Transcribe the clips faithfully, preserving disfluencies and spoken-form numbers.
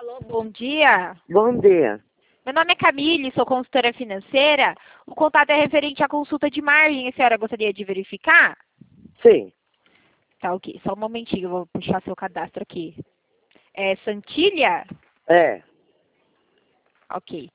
Alô, bom dia. Bom dia. Meu nome é Camille, sou consultora financeira. O contato é referente à consulta de margem. A senhora gostaria de verificar? Sim. Tá, ok. Só um momentinho, eu vou puxar seu cadastro aqui. É Santilha? É. Ok.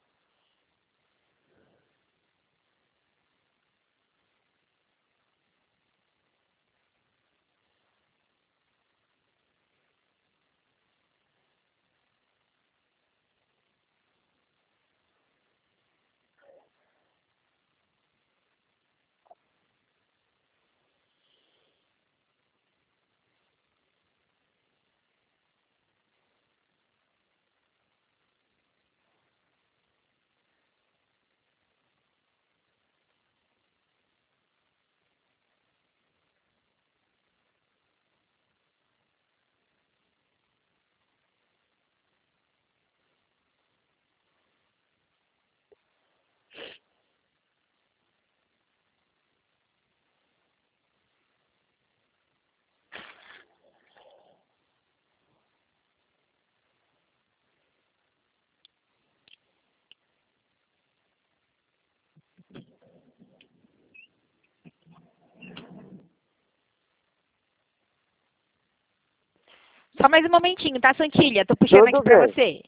Só mais um momentinho, tá, Santilha? Tô puxando Tudo aqui pra bem. você.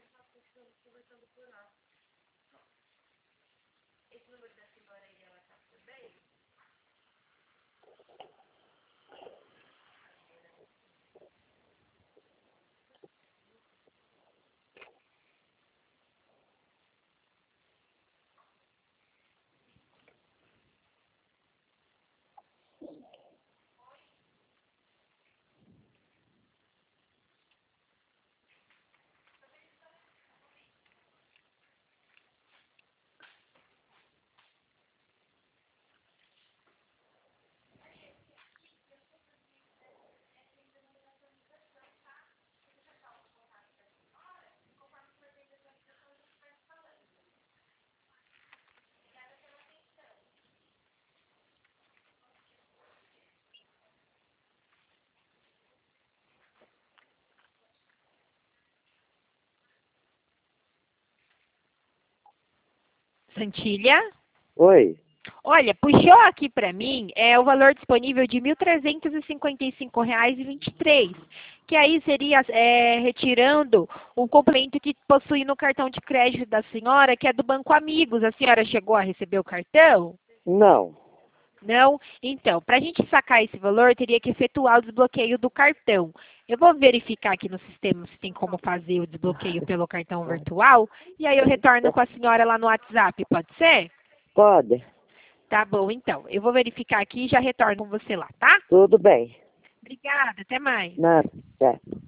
Santilha? Oi. Olha, puxou aqui para mim é o valor disponível de mil trezentos e cinquenta e cinco reais e vinte e três, que aí seria é, retirando o complemento que possui no cartão de crédito da senhora, que é do Banco Amigos. A senhora chegou a receber o cartão? Não. Não? Então, para a gente sacar esse valor, teria que efetuar o desbloqueio do cartão. Eu vou verificar aqui no sistema se tem como fazer o desbloqueio pelo cartão virtual, e aí eu retorno com a senhora lá no WhatsApp, pode ser? Pode. Tá bom, então. Eu vou verificar aqui e já retorno com você lá, tá? Tudo bem. Obrigada, até mais. Nada. É.